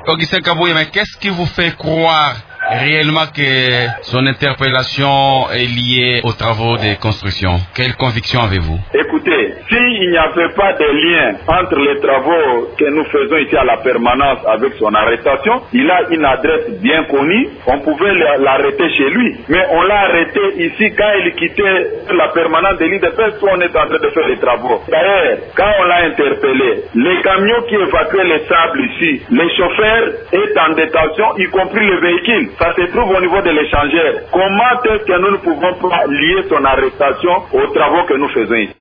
Augustin Kabouye, mais qu'est-ce qui vous fait croire réellement que son interpellation est liée aux travaux de construction? Quelle conviction avez-vous? Écoutez, s'il n'y avait pas de lien entre les travaux que nous faisons ici à la permanence avec son arrestation, il a une adresse bien connue, on pouvait l'arrêter chez lui. Mais on l'a arrêté ici quand il quittait la permanence de l'IDPS où on est en train de faire les travaux. D'ailleurs, quand on l'a interpellé, les camions qui évacuaient les sables ici, les chauffeurs étaient en détention, y compris le véhicule. Ça se trouve au niveau de l'échangeur. Comment est-ce que nous ne pouvons pas lier son arrestation aux travaux que nous faisons ici?